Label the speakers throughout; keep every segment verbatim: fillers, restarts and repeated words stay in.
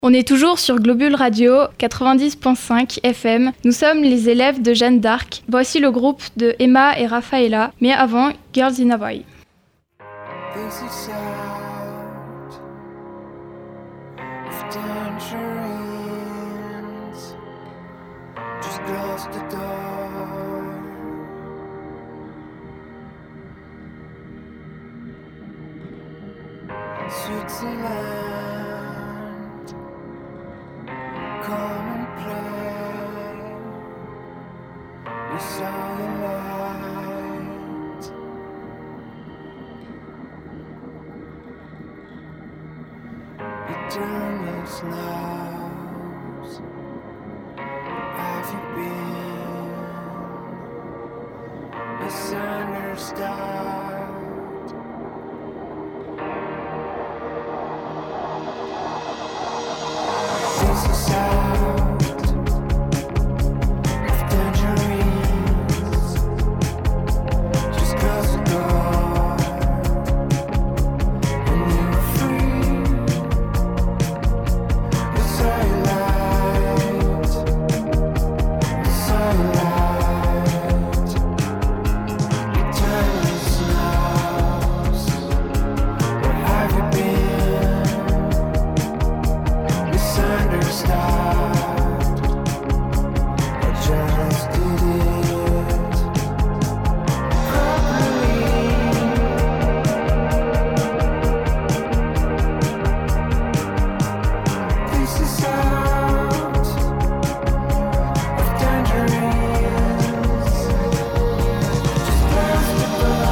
Speaker 1: On est toujours sur Globule Radio quatre-vingt-dix virgule cinq F M. Nous sommes les élèves de Jeanne d'Arc. Voici le groupe de Emma et Rafaela. Mais avant, Girls in Hawaii.
Speaker 2: This is sound of tangerines, just close the door. Switzerland, come and play. We saw the light. Eternal snows. Have you been misunderstood? This is out of tangerines. Just close the door and you were free. We saw your light. We saw your light. Eternal snows. Where have you been? Misunderstood. I just did it properly. This is out of tangerines. Just close the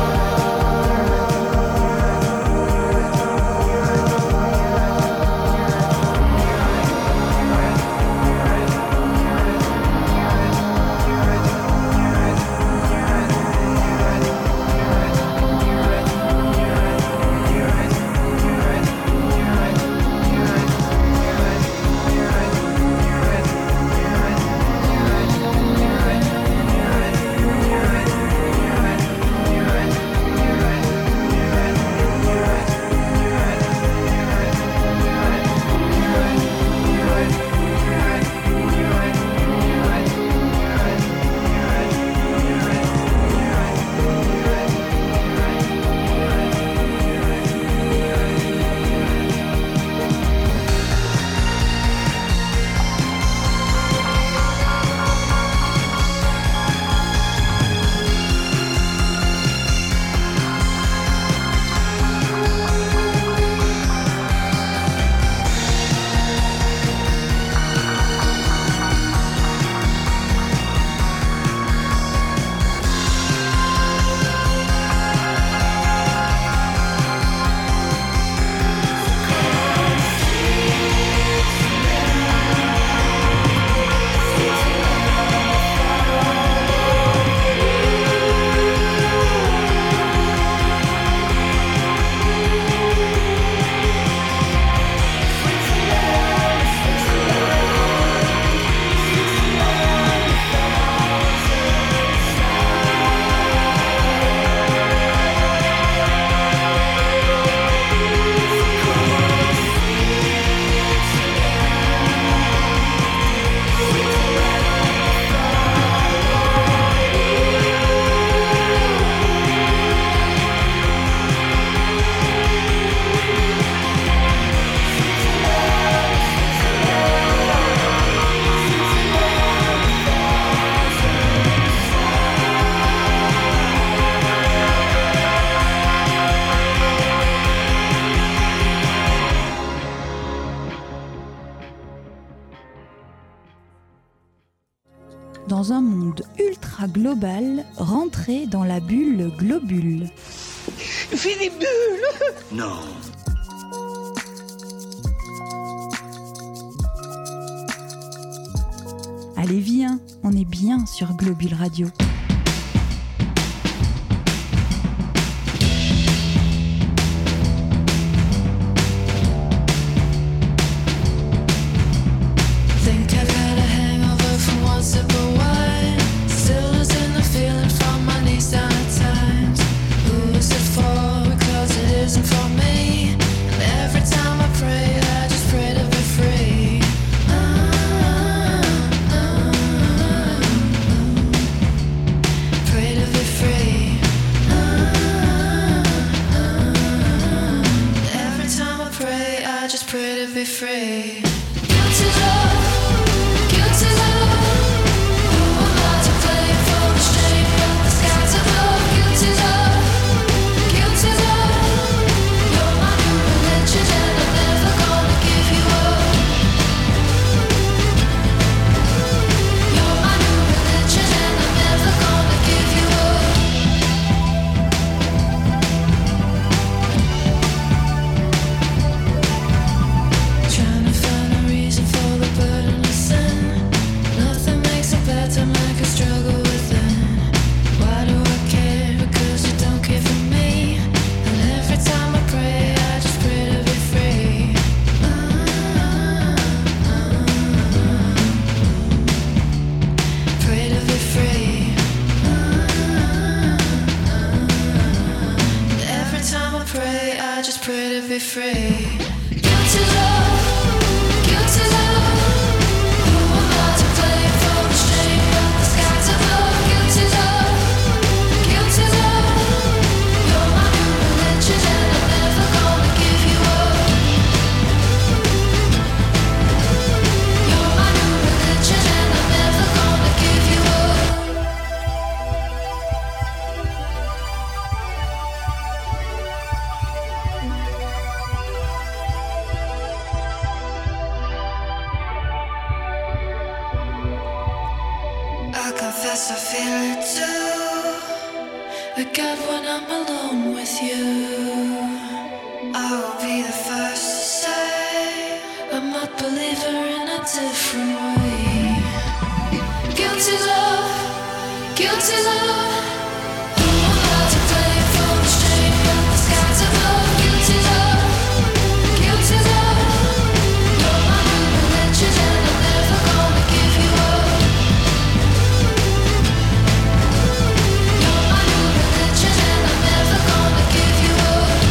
Speaker 3: Dans un monde ultra global, rentrez dans la bulle globule.
Speaker 4: Fais des bulles.
Speaker 5: Non.
Speaker 3: Allez viens, on est bien sur Globule Radio.
Speaker 6: Think I've had a hangover from one sip of wine. Still losing the feeling from my knees down at times. Who is it for? Because it isn't for me. And every time I pray, I just pray to be free. free. Guilty love, guilty love. Who am I to blame for the strain of the skies above? Guilty love, guilty love. You're my new religion and I'm never gonna give you up. You're my new religion and I'm never gonna give you up. Trying to find a reason for the burden of sin. Nothing makes it better like a struggle within. Why do I care? Because you don't care for me. And every time I pray, I just pray to be free. Pray to be free. And every time I pray, I just pray to be free. Guilty love, guilty love. Who am I to blame for the strain of the skies above? Guilty love, guilty love. You're my new religion and I'm never gonna give you up. You're my new religion and I'm never gonna give you up. I confess I feel it too. But God, when I'm alone with you, I will be the first to say I'm a believer in a different way. Guilty love, guilty love. Who am I to blame for the strain of the skies above? Guilty love, guilty love. You're my new religion and I'm never gonna give you up. You're my new religion and I'm never gonna give you up.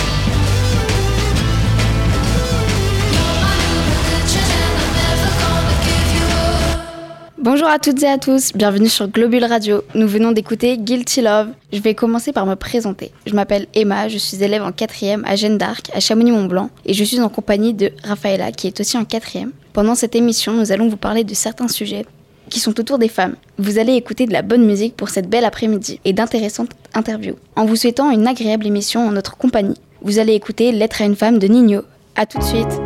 Speaker 6: You're my new religion and I'm never gonna give you up.
Speaker 5: Bonjour à toutes et à tous, bienvenue sur Globule Radio. Nous venons d'écouter Guilty Love. Je vais commencer par me présenter. Je m'appelle Emma, je suis élève en quatrième à Jeanne d'Arc, à Chamonix-Mont-Blanc, et je suis en compagnie de Raphaëla, qui est aussi en quatrième. Pendant cette émission, nous allons vous parler de certains sujets qui sont autour des femmes. Vous allez écouter de la bonne musique pour cette belle après-midi et d'intéressantes interviews. En vous souhaitant une agréable émission en notre compagnie, vous allez écouter Lettre à une femme de Nino. A tout de suite.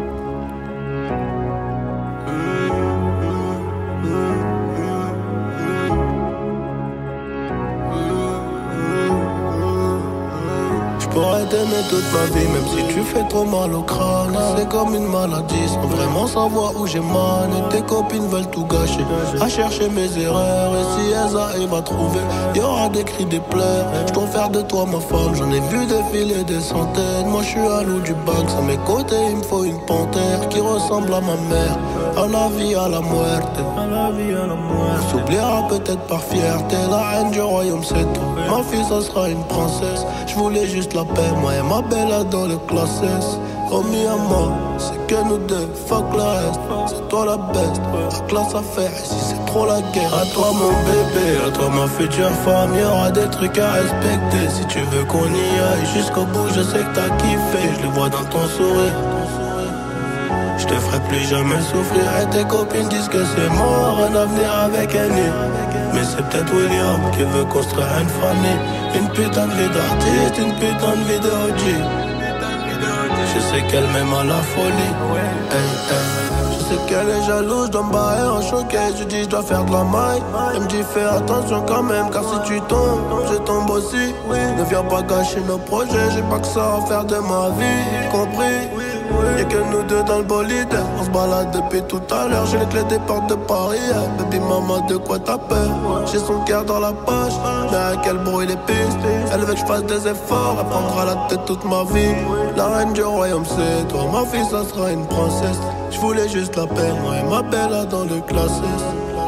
Speaker 7: Je pourrais t'aimer toute ma vie, même si tu fais trop mal au crâne. C'est comme une maladie, sans vraiment savoir où j'ai mal. Et tes copines veulent tout gâcher, à chercher mes erreurs. Et si elles arrivent à trouver, y'aura des cris, des pleurs. Je dois faire de toi ma femme, j'en ai vu défiler des centaines. Moi je suis un loup du bac, à mes côtés il me faut une panthère qui ressemble à ma mère. À la vie, à la muerte. On s'oubliera peut-être par fierté. La reine du royaume c'est toi. Ma fille ça sera une princesse. Je voulais juste la paix, moi et ma belle dans le classe S. Promis à moi, c'est que nous deux, fuck le reste. C'est toi la best, la classe à faire. Ici c'est trop la guerre. À toi mon bébé, à toi ma future femme. Y'aura des trucs à respecter. Si tu veux qu'on y aille jusqu'au bout, je sais que t'as kiffé. Je le vois dans ton sourire. Je te ferai plus jamais souffrir. Et tes copines disent que c'est mort, un avenir avec un nid. Mais c'est peut-être William qui veut construire une famille. Une putain de vie d'artiste, une putain de vie de O G. Je sais qu'elle m'aime à la folie. Hey, hey. Je sais qu'elle est jalouse, je dois me barrer en showcase. Je dis je dois faire de la maille. Elle me dit fais attention quand même, car si tu tombes, je tombe aussi. Ne viens pas gâcher nos projets, j'ai pas que ça à faire de ma vie. Compris? Y'a que nous deux dans le bolide. On se balade depuis tout à l'heure. J'ai les clés des portes de Paris. Baby maman, de quoi t'as peur? J'ai son cœur dans la poche, mais à quel bruit les pistes. Elle veut que je fasse des efforts. Elle prendra la tête toute ma vie. La reine du royaume c'est toi. Ma fille ça sera une princesse. Je voulais juste la paix, moi et ma belle dans le classe S.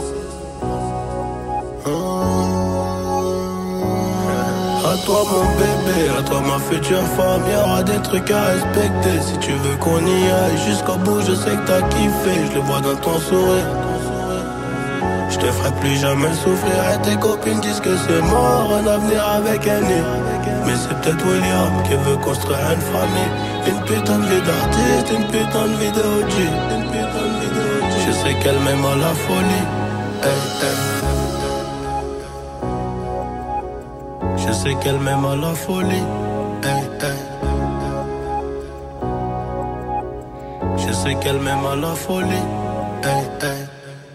Speaker 7: À toi mon bébé, à toi ma future femme. Y'aura des trucs à respecter. Si tu veux qu'on y aille jusqu'au bout, je sais que t'as kiffé. Je le vois dans ton sourire. Je Je te ferai plus jamais souffrir et tes copines disent que c'est mort, un avenir avec un nid. Mais c'est peut-être William qui veut construire une famille. Une putain de vie d'artiste, une putain de vie de O G. Une putain de vie de O G. Je sais qu'elle m'aime à la folie. Hey, hey. Je sais qu'elle m'aime à la folie. Hey, hey. Je sais qu'elle m'aime à la folie. Hey, hey.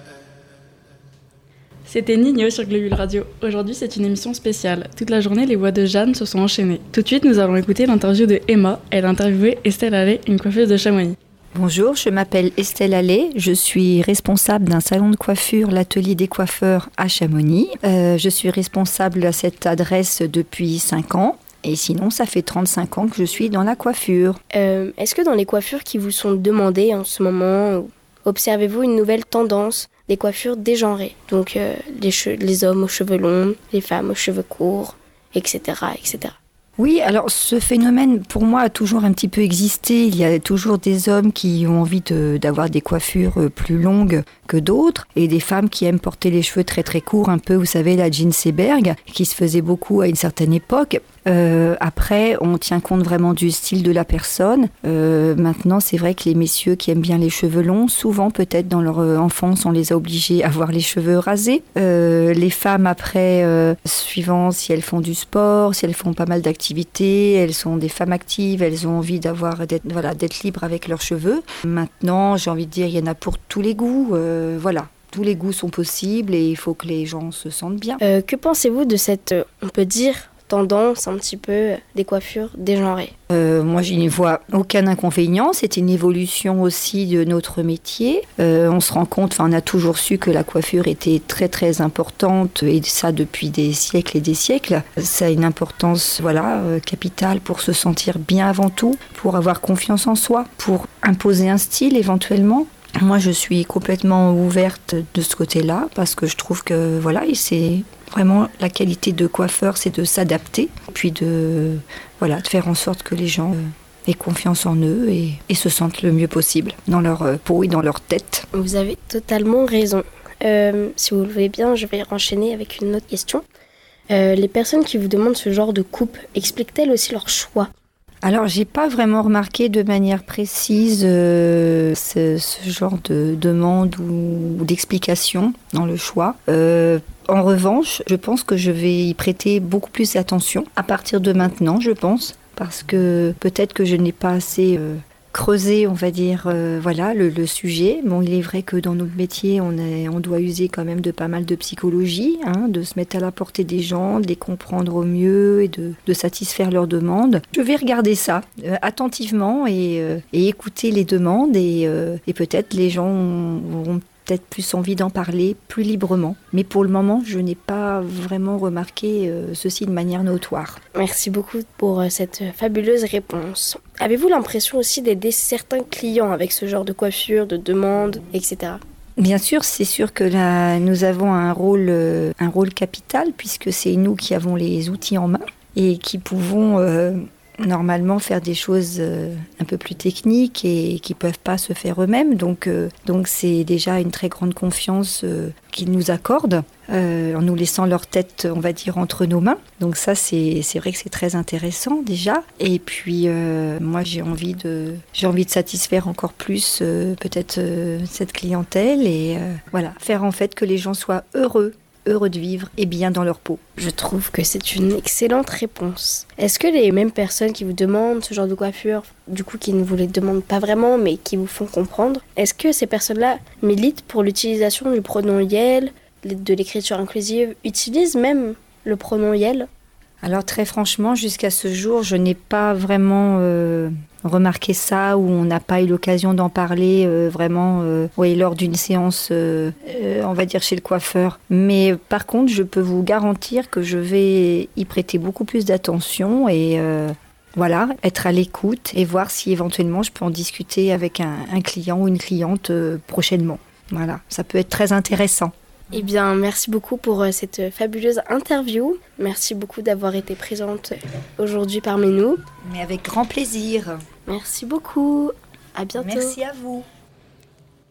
Speaker 8: C'était Nino sur Globule Radio. Aujourd'hui, c'est une émission spéciale. Toute la journée, les voix de Jeanne se sont enchaînées. Tout de suite, nous allons écouter l'interview de Emma. Elle a interviewé Estelle Allais, une coiffeuse de Chamonix.
Speaker 9: Bonjour, je m'appelle Estelle Allais. Je suis responsable d'un salon de coiffure, l'Atelier des coiffeurs à Chamonix. Euh, je suis responsable à cette adresse depuis cinq ans. Et sinon, ça fait trente-cinq ans que je suis dans la coiffure.
Speaker 10: Euh, est-ce que dans les coiffures qui vous sont demandées en ce moment, observez-vous une nouvelle tendance des coiffures dégenrées? Donc euh, les, che- les hommes aux cheveux longs, les femmes aux cheveux courts, et cetera, et cetera.
Speaker 9: Oui, alors ce phénomène, pour moi, a toujours un petit peu existé. Il y a toujours des hommes qui ont envie de, d'avoir des coiffures plus longues que d'autres, et des femmes qui aiment porter les cheveux très très courts, un peu, vous savez, la Jean Seberg, qui se faisait beaucoup à une certaine époque. Euh, après, on tient compte vraiment du style de la personne. Euh, maintenant, c'est vrai que les messieurs qui aiment bien les cheveux longs, souvent peut-être dans leur enfance, on les a obligés à avoir les cheveux rasés. Euh, les femmes après, euh, suivant si elles font du sport, si elles font pas mal d'activités, elles sont des femmes actives, elles ont envie d'avoir, d'être, voilà, d'être libres avec leurs cheveux. Maintenant, j'ai envie de dire, il y en a pour tous les goûts. Euh, voilà. Tous les goûts sont possibles et il faut que les gens se sentent bien.
Speaker 10: Euh, que pensez-vous de cette, euh, on peut dire, tendance un petit peu des coiffures dégenrées?
Speaker 9: Euh, moi, je n'y vois aucun inconvénient. C'est une évolution aussi de notre métier. Euh, on se rend compte, enfin, on a toujours su que la coiffure était très très importante, et ça depuis des siècles et des siècles. Ça a une importance, voilà, euh, capitale pour se sentir bien avant tout, pour avoir confiance en soi, pour imposer un style éventuellement. Moi, je suis complètement ouverte de ce côté-là parce que je trouve que, voilà, c'est vraiment la qualité de coiffeur, c'est de s'adapter, puis de, voilà, de faire en sorte que les gens aient confiance en eux et, et se sentent le mieux possible dans leur peau et dans leur tête.
Speaker 10: Vous avez totalement raison. Euh, si vous le voulez bien, je vais enchaîner avec une autre question. Euh, les personnes qui vous demandent ce genre de coupe, expliquent-elles aussi leur choix?
Speaker 9: Alors, j'ai pas vraiment remarqué de manière précise euh, ce, ce genre de demande ou, ou d'explication dans le choix. Euh, en revanche, je pense que je vais y prêter beaucoup plus attention à partir de maintenant, je pense, parce que peut-être que je n'ai pas assez euh, creusé, on va dire, euh, voilà, le, le sujet. Bon, il est vrai que dans notre métier, on, est, on doit user quand même de pas mal de psychologie, hein, de se mettre à la portée des gens, de les comprendre au mieux et de, de satisfaire leurs demandes. Je vais regarder ça euh, attentivement et, euh, et écouter les demandes et, euh, et peut-être les gens auront peut-être plus envie d'en parler plus librement. Mais pour le moment, je n'ai pas vraiment remarqué euh, ceci de manière notoire.
Speaker 10: Merci beaucoup pour euh, cette fabuleuse réponse. Avez-vous l'impression aussi d'aider certains clients avec ce genre de coiffure, de demande, et cetera?
Speaker 9: Bien sûr, c'est sûr que là, nous avons un rôle, euh, un rôle capital puisque c'est nous qui avons les outils en main et qui pouvons euh, normalement faire des choses euh, un peu plus techniques et qui ne peuvent pas se faire eux-mêmes. Donc, euh, donc c'est déjà une très grande confiance euh, qu'ils nous accordent euh, en nous laissant leur tête, on va dire, entre nos mains. Donc ça, c'est, c'est vrai que c'est très intéressant déjà. Et puis, euh, moi, j'ai envie de, j'ai envie de satisfaire encore plus euh, peut-être euh, cette clientèle et euh, voilà, faire en fait que les gens soient heureux. heureux de vivre et bien dans leur peau.
Speaker 10: Je trouve que c'est une excellente réponse. Est-ce que les mêmes personnes qui vous demandent ce genre de coiffure, du coup qui ne vous les demandent pas vraiment mais qui vous font comprendre, est-ce que ces personnes-là militent pour l'utilisation du pronom yel, de l'écriture inclusive, utilisent même le pronom yel?
Speaker 9: Alors très franchement, jusqu'à ce jour, je n'ai pas vraiment euh, remarqué ça ou on n'a pas eu l'occasion d'en parler euh, vraiment euh, oui, lors d'une séance, euh, euh, on va dire chez le coiffeur. Mais par contre, je peux vous garantir que je vais y prêter beaucoup plus d'attention et euh, voilà, être à l'écoute et voir si éventuellement je peux en discuter avec un, un client ou une cliente euh, prochainement. Voilà, ça peut être très intéressant.
Speaker 10: Eh bien, merci beaucoup pour cette fabuleuse interview. Merci beaucoup d'avoir été présente aujourd'hui parmi nous.
Speaker 9: Mais avec grand plaisir.
Speaker 10: Merci beaucoup. À bientôt.
Speaker 9: Merci à vous.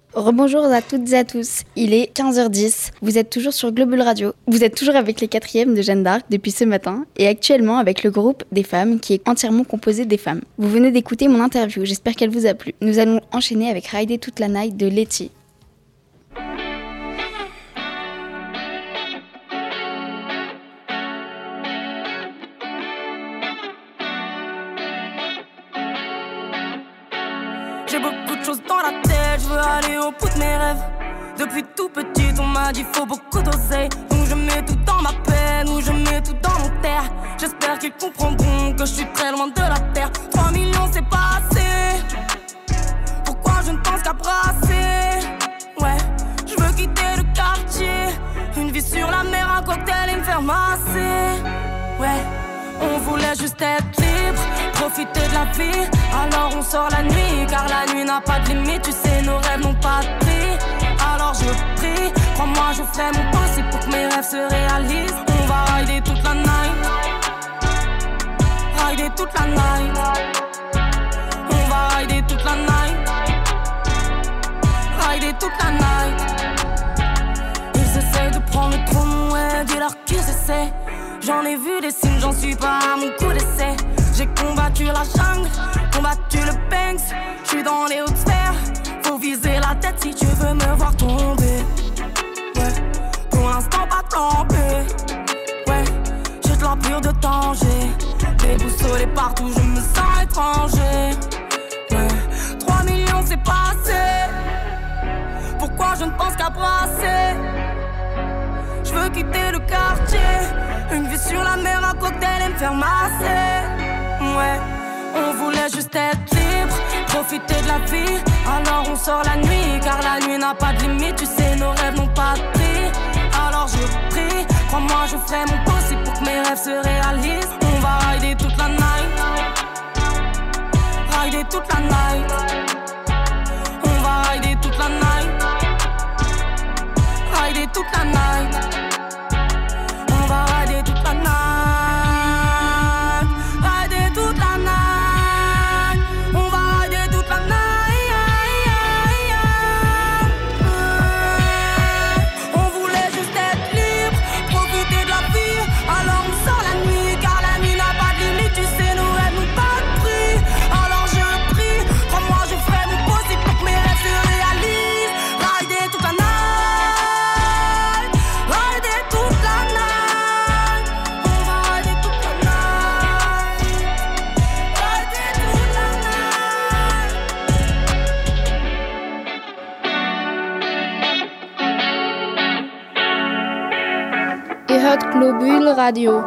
Speaker 5: Rebonjour à toutes et à tous, il est quinze heures dix, vous êtes toujours sur Globule Radio, vous êtes toujours avec les quatrièmes de Jeanne d'Arc depuis ce matin et actuellement avec le groupe des femmes qui est entièrement composé des femmes. Vous venez d'écouter mon interview, j'espère qu'elle vous a plu. Nous allons enchaîner avec Rider toute la night de Letty.
Speaker 11: J'ai beaucoup de choses dans la tête, je veux aller au bout de mes rêves. Depuis tout petit, on m'a dit faut beaucoup d'oseille. Donc je mets tout dans ma peine, ou je mets tout dans mon terre. J'espère qu'ils comprendront que je suis très loin de la terre. Trois millions c'est pas assez. Pourquoi je ne pense qu'à brasser? Ouais, je veux quitter le quartier. Une vie sur la mer, un cocktail et me faire masser. Ouais, on voulait juste être libre, profiter de la vie. Alors on sort la nuit, car la nuit n'a pas de limite. Tu sais, nos rêves n'ont pas de prix. Alors je prie, crois-moi je ferai mon possible pour que mes rêves se réalisent. On va rider toute la night, rider toute la night. On va rider toute la night, rider toute la night. Ils essayent de prendre le trône, ouais, dis-leur qu'ils essaient. J'en ai vu des signes, j'en suis pas à mon coup d'essai. J'ai combattu la jungle, combattu le Banks. J'suis dans les hautes sphères, faut viser la tête si tu veux me voir tomber. Ouais, pour l'instant pas trempé. Ouais, j'ai de l'empire de danger. Déboussolé partout, je me sens étranger. Ouais, trois millions c'est pas assez. Pourquoi je ne pense qu'à brasser? Je veux quitter le quartier. Une vue sur la mer, un cocktail et me faire masser. Ouais, on voulait juste être libre, profiter de la vie. Alors on sort la nuit, car la nuit n'a pas de limite. Tu sais, nos rêves n'ont pas de prix. Alors je prie, crois-moi je ferai mon possible pour que mes rêves se réalisent. On va rider toute la night, rider toute la night. On va rider toute la night, rider toute la night. On va rider toute la night, rider toute la night. On va rider toute la night. On voulait juste être libre, profiter de la vie. Alors on sort la nuit, car la nuit n'a pas de limite. Tu sais, nos rêves n'ont pas de prix. Alors je prie, crois-moi je ferai mon possible pour que mes rêves se réalisent. Rider toute la night, rider toute la night.
Speaker 12: Ihr hört Globule Radio.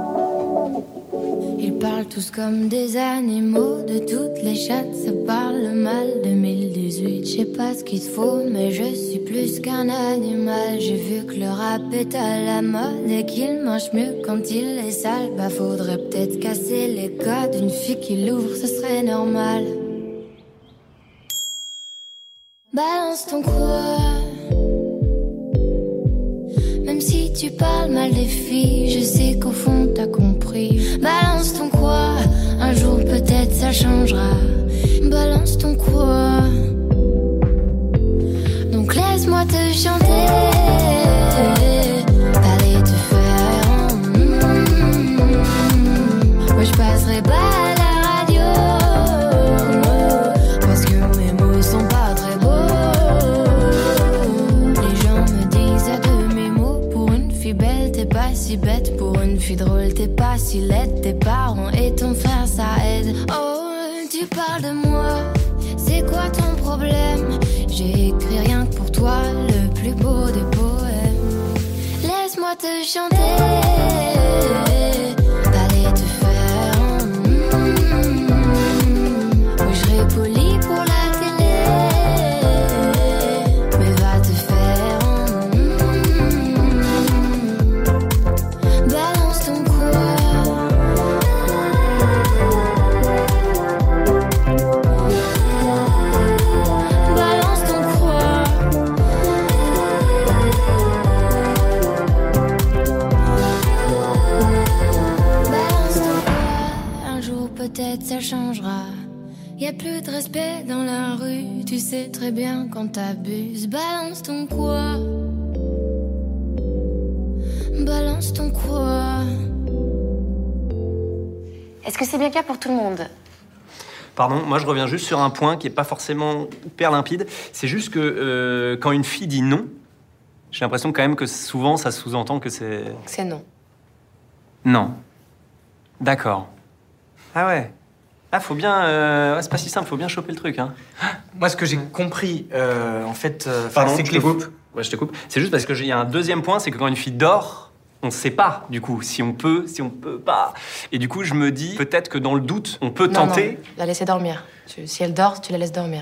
Speaker 13: Ils parlent tous comme des animaux, de toutes les chattes, ça parle mal. deux mille dix-huit, je sais pas ce qu'il te faut, mais je suis plus qu'un animal. J'ai vu que le rap est à la mode et qu'il mange mieux quand il est sale. Bah faudrait peut-être casser les codes, une fille qui l'ouvre, ce serait normal. Balance ton quoi. Même si tu parles mal des filles, je sais qu'au fond t'as compris. Balance ton quoi, un jour peut-être ça changera. Balance ton quoi. Donc laisse-moi te chanter, aller te faire. Mm-hmm. Moi je passerai pas à la radio, parce que mes mots sont pas très beaux. Les gens me disent à de mes mots, pour une fille belle t'es pas si bête. Pour une fille drôle t'es pas si laide. Tes parents et ton frère ça aide. Oh, tu parles de moi, c'est quoi ton problème? J'ai écrit rien que pour toi, le plus beau des poèmes. Laisse-moi te chanter, aller te faire. Mm-hmm. Oui, je serai poli pour la télé, mais va te faire. Mm-hmm. Balance ton quoi. Balance ton quoi. Balance ton quoi. Un jour peut-être ça changera. Y a plus de respect dans la rue, tu sais très bien quand t'abuses. Balance ton quoi? Balance ton quoi?
Speaker 14: Est-ce que c'est bien clair pour tout le monde?
Speaker 15: Pardon, moi je reviens juste sur un point qui est pas forcément hyper limpide. C'est juste que euh, quand une fille dit non, j'ai l'impression quand même que souvent ça sous-entend que c'est...
Speaker 14: C'est non.
Speaker 15: Non. D'accord. Ah ouais. Ah, faut bien... Euh... Ouais, c'est pas si simple, faut bien choper le truc, hein.
Speaker 16: Moi, ce que j'ai compris, euh, en fait... Euh,
Speaker 15: Pardon,
Speaker 16: c'est
Speaker 15: je
Speaker 16: que
Speaker 15: te
Speaker 16: les...
Speaker 15: coupe. Ouais, je te coupe. C'est juste parce qu'il y a un deuxième point, c'est que quand une fille dort, on sait pas, du coup, si on peut, si on peut pas. Et du coup, je me dis, peut-être que dans le doute, on peut
Speaker 14: Non,
Speaker 15: tenter...
Speaker 14: non, la laisser dormir. Tu- si elle dort, tu la laisses dormir.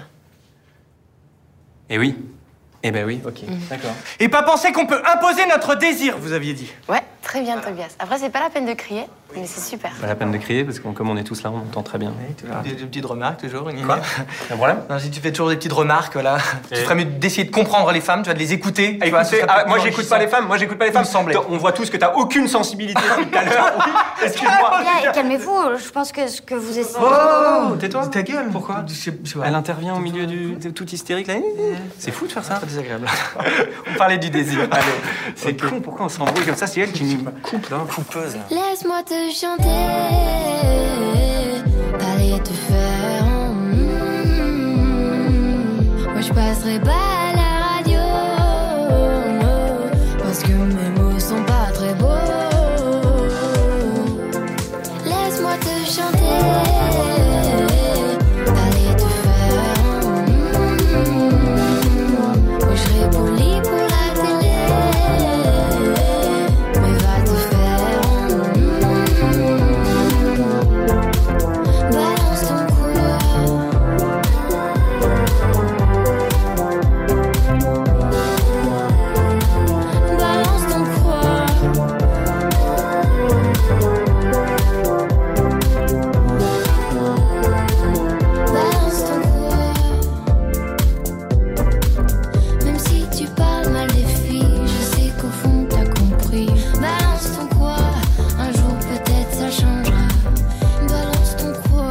Speaker 15: Eh oui. Eh ben oui, ok. D'accord.
Speaker 16: Et pas penser qu'on peut imposer notre désir, vous aviez dit.
Speaker 14: Ouais, très bien, Tobias. Après, c'est pas la peine de crier, mais c'est super.
Speaker 15: Pas la peine de crier, parce que comme on est tous là, on entend très bien.
Speaker 16: Des, des petites remarques, toujours. Une
Speaker 15: Quoi? Un problème?
Speaker 16: Non, si tu fais toujours des petites remarques, voilà.
Speaker 15: Et-
Speaker 16: Tu ferais mieux d'essayer de comprendre les femmes, tu vas de les écouter. tu vois, ce
Speaker 15: Écoutez,
Speaker 16: serait
Speaker 15: ah,
Speaker 16: plus
Speaker 15: moi j'écoute pas les femmes, moi j'écoute pas les femmes.
Speaker 16: Il me semblait.
Speaker 15: On voit tous que t'as aucune sensibilité depuis tout à l'heure. Oui, excuse-moi.
Speaker 17: Bien, calmez-vous, je pense que ce que vous essayez...
Speaker 15: Oh, tais-toi.
Speaker 16: Ta gueule.
Speaker 15: Pourquoi? Elle intervient au milieu du de- tout hystérique là. C'est fou de faire ça.
Speaker 16: Pas désagréable. On parlait du désir. Allez.
Speaker 15: C'est con, pourquoi on s'embrouille comme ça? C'est elle qui nous coupe là.
Speaker 16: Coupeuse.
Speaker 13: Laisse-moi te chanter, parler te faire. mm, Moi je passerai pas à la radio, parce que mes mots sont pas très beaux. Laisse-moi te chanter, parler te faire. mm, Moi je serai poli pour la télé, mais va te faire. Balance ton quoi? Balance ton quoi? Balance ton quoi? Même si tu parles mal des filles, je sais qu'au fond t'as compris. Balance ton quoi? Un jour peut-être ça changera. Balance ton quoi?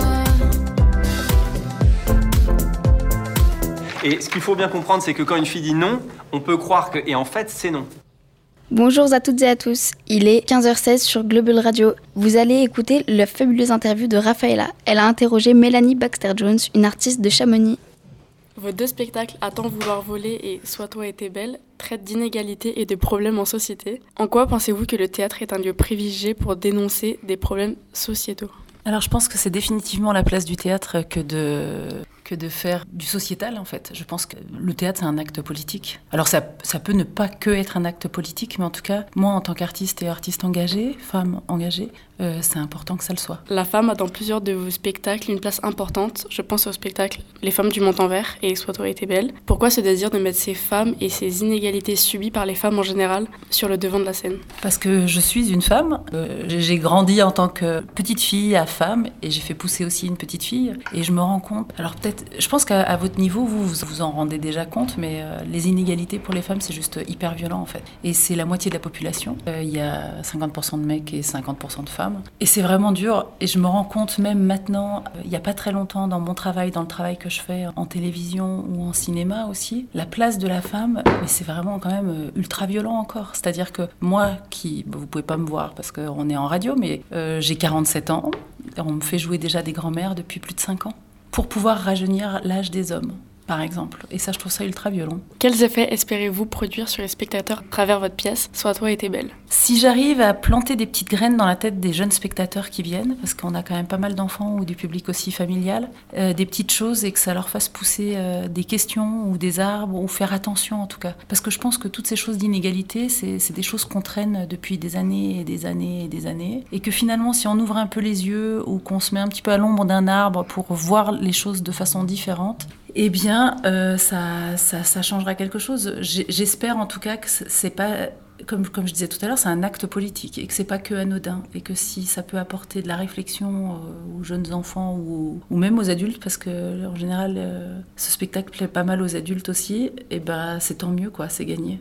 Speaker 15: Et ce qu'il faut bien comprendre, c'est que quand une fille dit non, on peut croire que. Et en fait, c'est non.
Speaker 5: Bonjour à toutes et à tous, il est quinze heures seize sur Global Radio. Vous allez écouter la fabuleuse interview de Raphaëla. Elle a interrogé Mélanie Baxter-Jones, une artiste de Chamonix.
Speaker 8: Vos deux spectacles, Attends vouloir voler et Sois toi et t'es belle, traitent d'inégalités et de problèmes en société. En quoi pensez-vous que le théâtre est un lieu privilégié pour dénoncer des problèmes sociétaux?
Speaker 18: Alors je pense que c'est définitivement la place du théâtre que de, que de faire du sociétal en fait. Je pense que le théâtre c'est un acte politique. Alors ça, ça peut ne pas que être un acte politique, mais en tout cas, moi en tant qu'artiste et artiste engagée, femme engagée, euh, c'est important que ça le soit.
Speaker 8: La femme a dans plusieurs de vos spectacles une place importante. Je pense au spectacle Les femmes du Montanvert et Sois toi et t'es belle. Pourquoi ce désir de mettre ces femmes et ces inégalités subies par les femmes en général sur le devant de la scène?
Speaker 18: Parce que je suis une femme, euh, j'ai grandi en tant que petite fille à femme et j'ai fait pousser aussi une petite fille et je me rends compte, alors peut-être, je pense qu'à à votre niveau vous vous vous en rendez déjà compte, mais euh, les inégalités pour les femmes c'est juste hyper violent en fait et c'est la moitié de la population, il euh, y a cinquante pour cent de mecs et cinquante pour cent de femmes et c'est vraiment dur et je me rends compte même maintenant, il n'y a pas très longtemps dans mon travail, dans le travail que je fais en télévision ou en cinéma aussi, la place de la femme, mais c'est vraiment quand même ultra violent encore, c'est-à-dire que moi qui, bah, vous pouvez pas me voir parce qu'on est en radio, mais euh, j'ai quarante-sept ans, on me fait jouer déjà des grands-mères depuis plus de cinq ans pour pouvoir rajeunir l'âge des hommes, par exemple. Et ça, je trouve ça ultra violent.
Speaker 8: Quels effets espérez-vous produire sur les spectateurs à travers votre pièce Sois toi et t'es belle?
Speaker 18: Si j'arrive à planter des petites graines dans la tête des jeunes spectateurs qui viennent, parce qu'on a quand même pas mal d'enfants ou du public aussi familial, euh, des petites choses et que ça leur fasse pousser euh, des questions ou des arbres ou faire attention en tout cas. Parce que je pense que toutes ces choses d'inégalité, c'est, c'est des choses qu'on traîne depuis des années et des années et des années. Et que finalement, si on ouvre un peu les yeux ou qu'on se met un petit peu à l'ombre d'un arbre pour voir les choses de façon différente, eh bien, euh, ça, ça, ça changera quelque chose. J'ai, j'espère en tout cas que c'est pas, comme, comme je disais tout à l'heure, c'est un acte politique et que c'est pas que anodin. Et que si ça peut apporter de la réflexion euh, aux jeunes enfants ou, ou même aux adultes, parce que en général, euh, ce spectacle plaît pas mal aux adultes aussi, eh ben, c'est tant mieux, quoi, c'est gagné.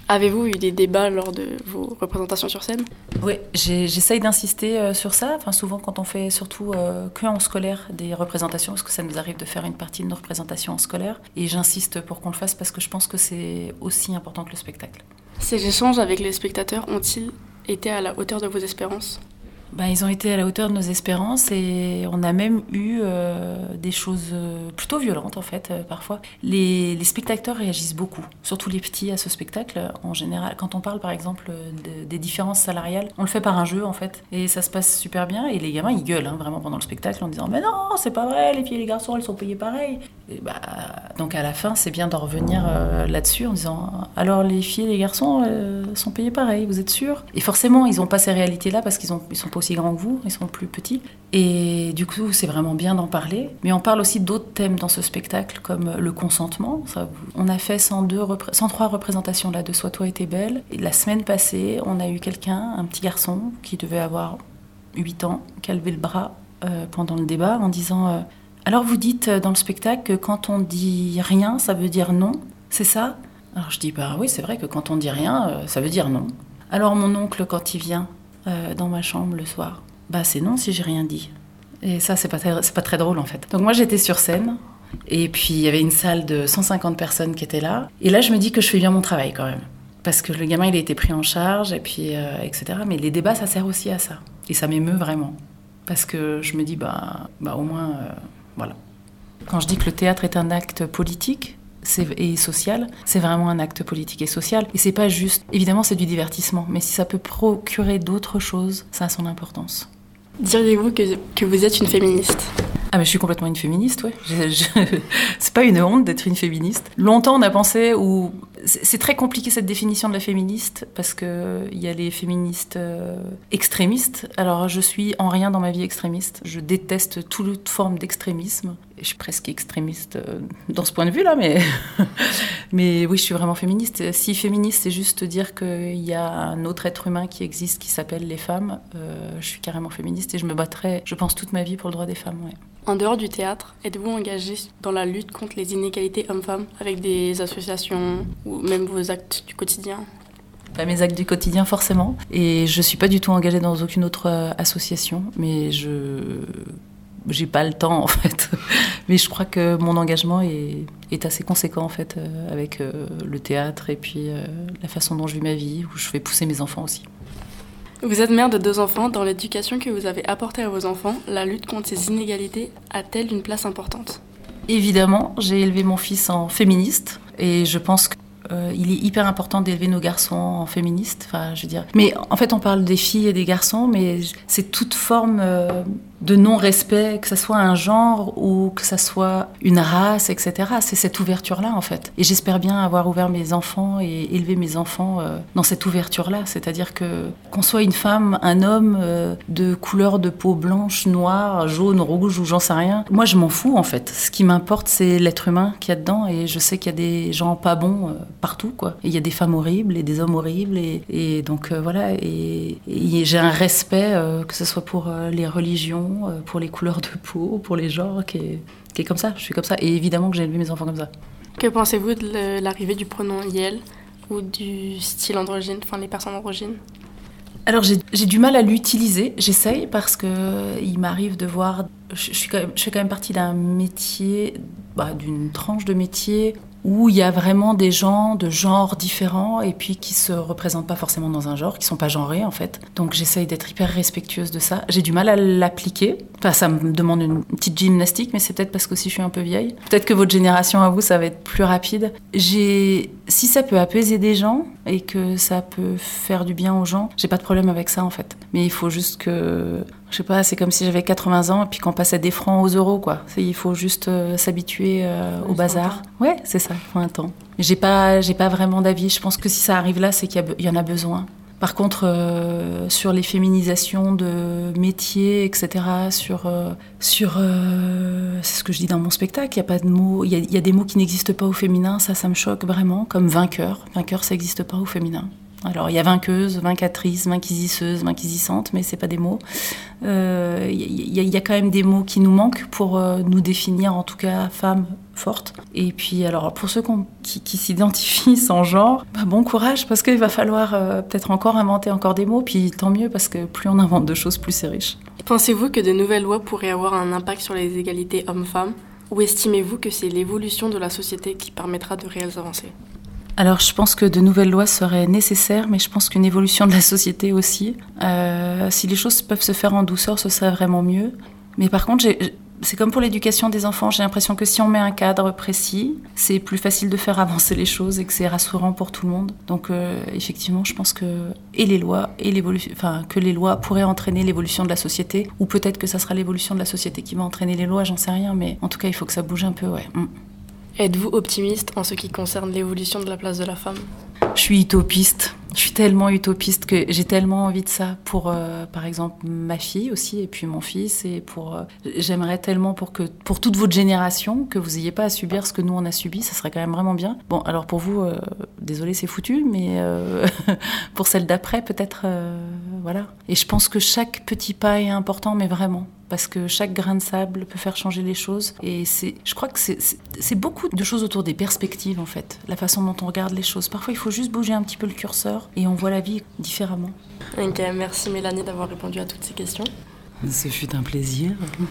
Speaker 8: Avez-vous eu des débats lors de vos représentations sur scène ?
Speaker 18: Oui, j'ai, j'essaye d'insister euh, sur ça. Enfin, souvent, quand on fait surtout euh, que en scolaire des représentations, parce que ça nous arrive de faire une partie de nos représentations en scolaire, et j'insiste pour qu'on le fasse parce que je pense que c'est aussi important que le spectacle.
Speaker 8: Ces échanges avec les spectateurs ont-ils été à la hauteur de vos espérances ?
Speaker 18: Ben, ils ont été à la hauteur de nos espérances et on a même eu euh, des choses euh, plutôt violentes en fait, euh, parfois. Les, les spectateurs réagissent beaucoup, surtout les petits à ce spectacle. En général, quand on parle par exemple de, des différences salariales, on le fait par un jeu en fait et ça se passe super bien et les gamins ils gueulent hein, vraiment pendant le spectacle en disant « Mais non, c'est pas vrai, les filles et les garçons elles sont payés pareil ». Et bah, donc à la fin c'est bien d'en revenir euh, là-dessus en disant « Alors les filles et les garçons euh, sont payés pareil, vous êtes sûrs ?» Et forcément ils n'ont pas ces réalités-là parce qu'ils ont, ils sont pas aussi grands que vous, ils sont plus petits. Et du coup, c'est vraiment bien d'en parler. Mais on parle aussi d'autres thèmes dans ce spectacle, comme le consentement. Ça, on a fait cent deux, cent trois représentations là de Sois toi et t'es belle. Et la semaine passée, on a eu quelqu'un, un petit garçon, qui devait avoir huit ans, qui a levé le bras euh, pendant le débat en disant euh, « Alors vous dites dans le spectacle que quand on dit rien, ça veut dire non, c'est ça ?» Alors je dis « Bah oui, c'est vrai que quand on dit rien, euh, ça veut dire non. » Alors mon oncle, quand il vient euh, dans ma chambre le soir, bah c'est non si j'ai rien dit. Et ça, c'est pas, très, c'est pas très drôle en fait. Donc moi j'étais sur scène, et puis il y avait une salle de cent cinquante personnes qui étaient là. Et là je me dis que je fais bien mon travail quand même. Parce que le gamin il a été pris en charge, et puis, euh, et cetera. Mais les débats ça sert aussi à ça. Et ça m'émeut vraiment. Parce que je me dis, bah, bah au moins, euh, voilà. Quand je dis que le théâtre est un acte politique, C'est, et social, c'est vraiment un acte politique et social. Et c'est pas juste, évidemment c'est du divertissement, mais si ça peut procurer d'autres choses, ça a son importance.
Speaker 8: Diriez-vous que, que vous êtes une féministe ?
Speaker 18: Ah mais je suis complètement une féministe, ouais. Je, je, c'est pas une honte d'être une féministe. Longtemps on a pensé, ou c'est, c'est très compliqué cette définition de la féministe, parce que il y a les féministes euh, extrémistes. Alors je suis en rien dans ma vie extrémiste. Je déteste toute forme d'extrémisme. Je suis presque extrémiste euh, dans ce point de vue-là, mais mais oui, je suis vraiment féministe. Si féministe, c'est juste dire qu'il y a un autre être humain qui existe, qui s'appelle les femmes. Euh, je suis carrément féministe et je me battrai, je pense, toute ma vie pour le droit des femmes. Ouais.
Speaker 8: En dehors du théâtre, êtes-vous engagé dans la lutte contre les inégalités hommes-femmes avec des associations ou même vos actes du quotidien ?
Speaker 18: Pas mes actes du quotidien forcément, et je suis pas du tout engagée dans aucune autre euh, association, mais je j'ai pas le temps en fait. Mais je crois que mon engagement est, est assez conséquent en fait euh, avec euh, le théâtre et puis euh, la façon dont je vis ma vie, où je fais pousser mes enfants aussi.
Speaker 8: Vous êtes mère de deux enfants. Dans l'éducation que vous avez apportée à vos enfants, la lutte contre ces inégalités a-t-elle une place importante ?
Speaker 18: Évidemment, j'ai élevé mon fils en féministe et je pense que Euh, il est hyper important d'élever nos garçons en féministes, enfin, je veux dire. Mais en fait, on parle des filles et des garçons, mais c'est toute forme euh, de non-respect, que ça soit un genre ou que ça soit une race, et cetera. C'est cette ouverture-là, en fait. Et j'espère bien avoir ouvert mes enfants et élevé mes enfants euh, dans cette ouverture-là. C'est-à-dire que qu'on soit une femme, un homme euh, de couleur de peau blanche, noire, jaune, rouge ou j'en sais rien. Moi, je m'en fous, en fait. Ce qui m'importe, c'est l'être humain qu'il y a dedans. Et je sais qu'il y a des gens pas bons euh, partout, quoi. Il y a des femmes horribles et des hommes horribles. Et, et donc, euh, voilà. Et, et j'ai un respect, euh, que ce soit pour euh, les religions, pour les couleurs de peau, pour les genres, qui est, qui est comme ça. Je suis comme ça. Et évidemment que j'ai élevé mes enfants comme ça.
Speaker 8: Que pensez-vous de l'arrivée du pronom « yel » ou du style androgyne, enfin les personnes androgynes ?
Speaker 18: Alors j'ai, j'ai du mal à l'utiliser, j'essaye, parce qu'il m'arrive de voir... Je, je, suis quand même, je fais quand même partie d'un métier, bah, d'une tranche de métier où il y a vraiment des gens de genres différents et puis qui se représentent pas forcément dans un genre, qui sont pas genrés en fait. Donc j'essaye d'être hyper respectueuse de ça. J'ai du mal à l'appliquer. Enfin, ça me demande une petite gymnastique, mais c'est peut-être parce que aussi je suis un peu vieille. Peut-être que votre génération à vous, ça va être plus rapide. J'ai... Si ça peut apaiser des gens et que ça peut faire du bien aux gens, j'ai pas de problème avec ça en fait. Mais il faut juste que... Je sais pas, c'est comme si j'avais quatre-vingts ans et puis qu'on passait des francs aux euros, quoi. C'est, il faut juste euh, s'habituer euh, au bazar. Ouais, c'est ça, il faut un temps. J'ai pas, j'ai pas vraiment d'avis. Je pense que si ça arrive là, c'est qu'il y, a, il y en a besoin. Par contre, euh, sur les féminisations de métiers, et cetera, sur, euh, sur euh, c'est ce que je dis dans mon spectacle, il y a pas de mots, il y a, il y a des mots qui n'existent pas au féminin, ça, ça me choque vraiment, comme vainqueur. Vainqueur, ça n'existe pas au féminin. Alors, il y a vainqueuse, vaincatrice, vainquisisseuse, vainquisissante, mais c'est pas des mots. Il euh, y, y, y a quand même des mots qui nous manquent pour euh, nous définir, en tout cas, femmes fortes. Et puis, alors, pour ceux qui, qui s'identifient sans genre, bah, bon courage, parce qu'il va falloir euh, peut-être encore inventer encore des mots, puis tant mieux, parce que plus on invente de choses, plus c'est riche.
Speaker 8: Pensez-vous que de nouvelles lois pourraient avoir un impact sur les égalités hommes-femmes ? Ou estimez-vous que c'est l'évolution de la société qui permettra de réelles avancées ?
Speaker 18: Alors, je pense que de nouvelles lois seraient nécessaires, mais je pense qu'une évolution de la société aussi. Euh, si les choses peuvent se faire en douceur, ce serait vraiment mieux. Mais par contre, j'ai, c'est comme pour l'éducation des enfants, j'ai l'impression que si on met un cadre précis, c'est plus facile de faire avancer les choses et que c'est rassurant pour tout le monde. Donc, euh, effectivement, je pense que et les lois et l'évolution, enfin, que les lois pourraient entraîner l'évolution de la société, ou peut-être que ça sera l'évolution de la société qui va entraîner les lois, j'en sais rien, mais en tout cas, il faut que ça bouge un peu, ouais. Mm.
Speaker 8: Êtes-vous optimiste en ce qui concerne l'évolution de la place de la femme ?
Speaker 18: Je suis utopiste. Je suis tellement utopiste que j'ai tellement envie de ça pour, euh, par exemple, ma fille aussi, et puis mon fils. Et pour, euh, j'aimerais tellement pour que, pour toute votre génération, que vous n'ayez pas à subir ce que nous on a subi. Ça serait quand même vraiment bien. Bon, alors pour vous, euh, désolé, c'est foutu, mais euh, pour celle d'après, peut-être, euh, voilà. Et je pense que chaque petit pas est important, mais vraiment. Parce que chaque grain de sable peut faire changer les choses. Et c'est, je crois que c'est, c'est, c'est beaucoup de choses autour des perspectives, en fait. La façon dont on regarde les choses. Parfois, il faut juste bouger un petit peu le curseur et on voit la vie différemment.
Speaker 8: Ok, merci Mélanie d'avoir répondu à toutes ces questions.
Speaker 18: Ce fut un plaisir.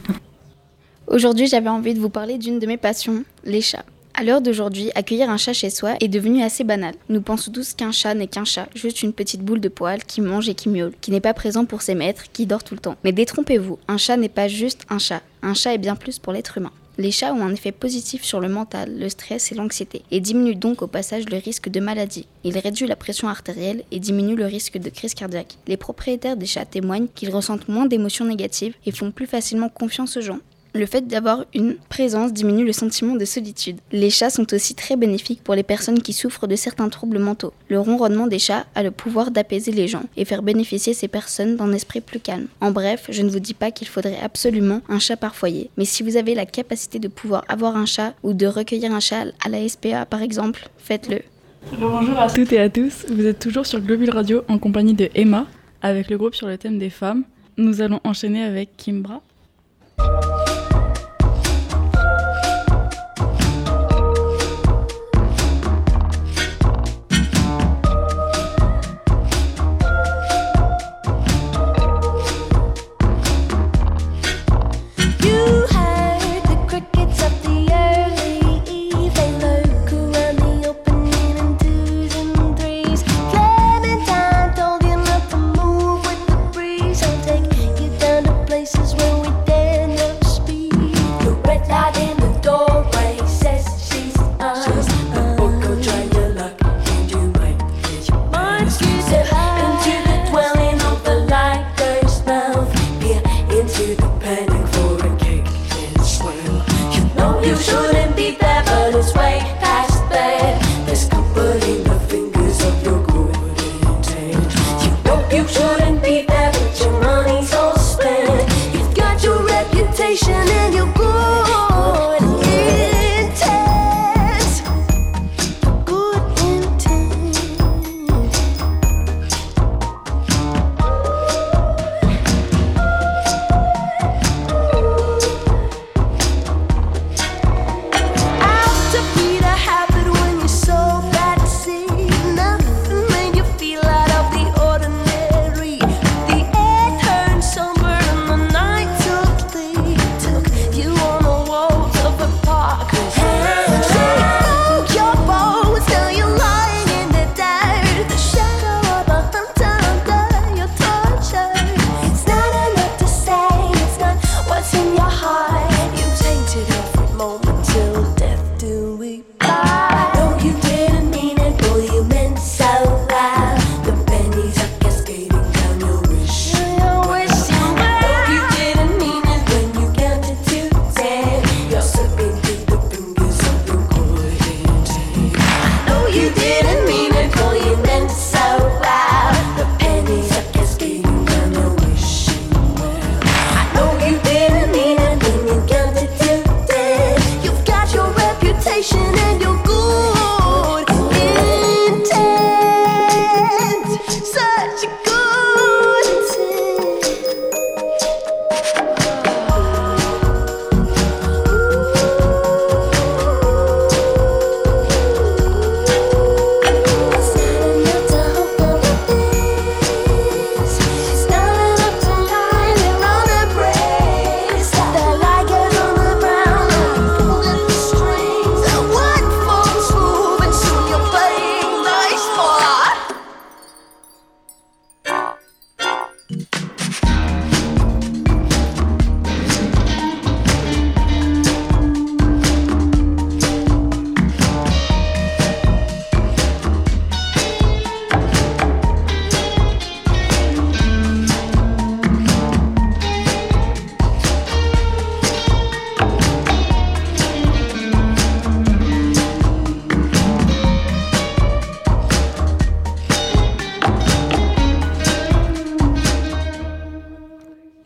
Speaker 5: Aujourd'hui, j'avais envie de vous parler d'une de mes passions, les chats. À l'heure d'aujourd'hui, accueillir un chat chez soi est devenu assez banal. Nous pensons tous qu'un chat n'est qu'un chat, juste une petite boule de poils qui mange et qui miaule, qui n'est pas présent pour ses maîtres, qui dort tout le temps. Mais détrompez-vous, un chat n'est pas juste un chat. Un chat est bien plus pour l'être humain. Les chats ont un effet positif sur le mental, le stress et l'anxiété, et diminuent donc au passage le risque de maladie. Il réduit la pression artérielle et diminue le risque de crise cardiaque. Les propriétaires des chats témoignent qu'ils ressentent moins d'émotions négatives et font plus facilement confiance aux gens. Le fait d'avoir une présence diminue le sentiment de solitude. Les chats sont aussi très bénéfiques pour les personnes qui souffrent de certains troubles mentaux. Le ronronnement des chats a le pouvoir d'apaiser les gens et faire bénéficier ces personnes d'un esprit plus calme. En bref, je ne vous dis pas qu'il faudrait absolument un chat par foyer, mais si vous avez la capacité de pouvoir avoir un chat ou de recueillir un chat à la S P A par exemple, faites-le.
Speaker 19: Bonjour à toutes et à tous, vous êtes toujours sur Globule Radio en compagnie de Emma, avec le groupe sur le thème des femmes. Nous allons enchaîner avec Kimbra.
Speaker 6: Places where we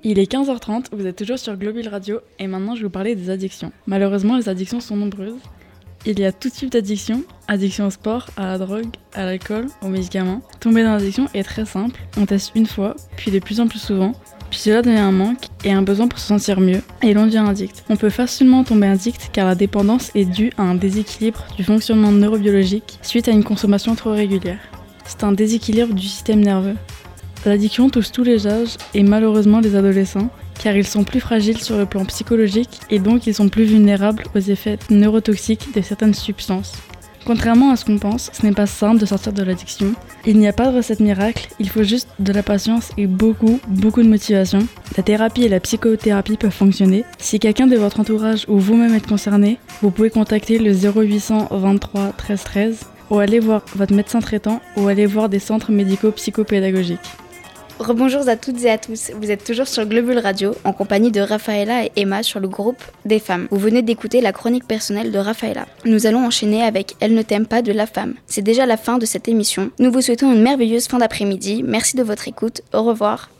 Speaker 19: Il est quinze heures trente, vous êtes toujours sur Globule Radio et maintenant je vais vous parler des addictions. Malheureusement, les addictions sont nombreuses. Il y a tout type d'addiction, addiction au sport, à la drogue, à l'alcool, aux médicaments. Tomber dans l'addiction est très simple, on teste une fois, puis de plus en plus souvent, puis cela devient un manque et un besoin pour se sentir mieux, et l'on devient addict. On peut facilement tomber addict car la dépendance est due à un déséquilibre du fonctionnement neurobiologique suite à une consommation trop régulière. C'est un déséquilibre du système nerveux. L'addiction touche tous les âges et malheureusement les adolescents, car ils sont plus fragiles sur le plan psychologique et donc ils sont plus vulnérables aux effets neurotoxiques de certaines substances. Contrairement à ce qu'on pense, ce n'est pas simple de sortir de l'addiction. Il n'y a pas de recette miracle, il faut juste de la patience et beaucoup, beaucoup de motivation. La thérapie et la psychothérapie peuvent fonctionner. Si quelqu'un de votre entourage ou vous-même êtes concerné, vous pouvez contacter le zéro huit cent vingt-trois treize treize ou aller voir votre médecin traitant ou aller voir des centres médicaux psychopédagogiques.
Speaker 5: Rebonjour à toutes et à tous, vous êtes toujours sur Globule Radio en compagnie de Raphaëla et Emma sur le groupe des femmes. Vous venez d'écouter la chronique personnelle de Raphaëla. Nous allons enchaîner avec Elle ne t'aime pas de La Femme. C'est déjà la fin de cette émission. Nous vous souhaitons une merveilleuse fin d'après-midi. Merci de votre écoute. Au revoir.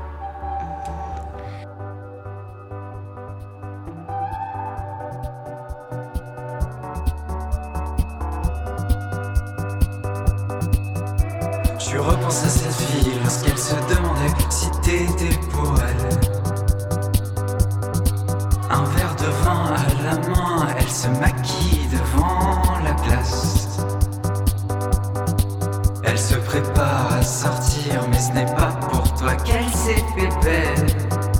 Speaker 20: Je repense à cette fille lorsqu'elle se demandait si t'étais pour elle. Un verre de vin à la main, elle se maquille devant la glace. Elle se prépare à sortir, mais ce n'est pas pour toi qu'elle s'est fait belle.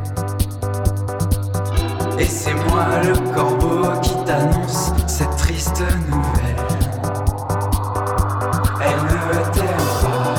Speaker 20: Et c'est moi le corbeau qui t'annonce cette triste nouvelle. Elle ne t'aime pas.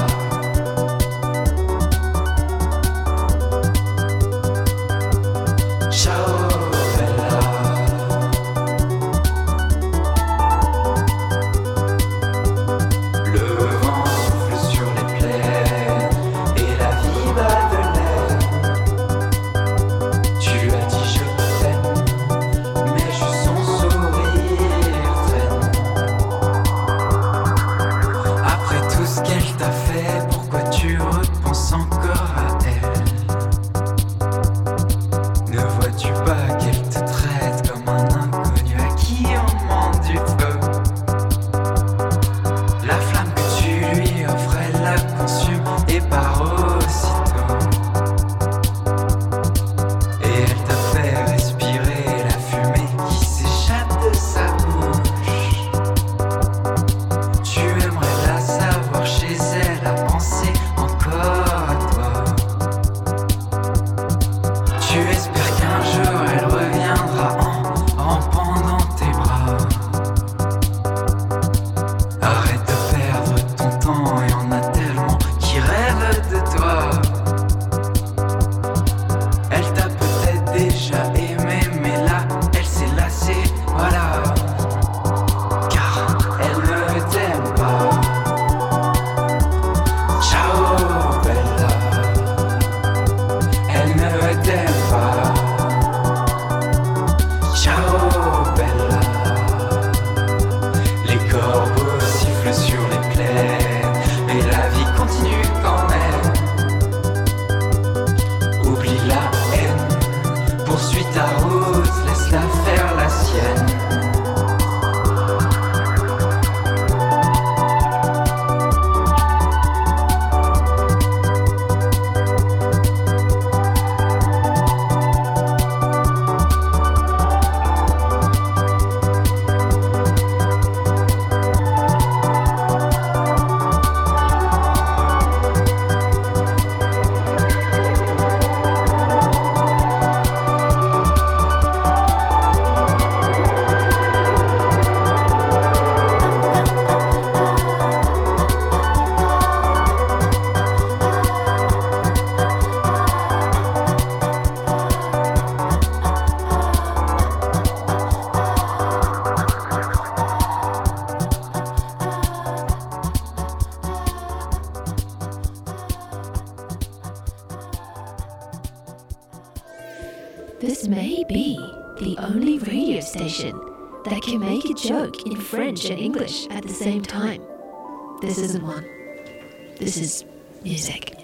Speaker 21: This may be the only radio station that can make a joke in French and English at the same time. This isn't one. This is music.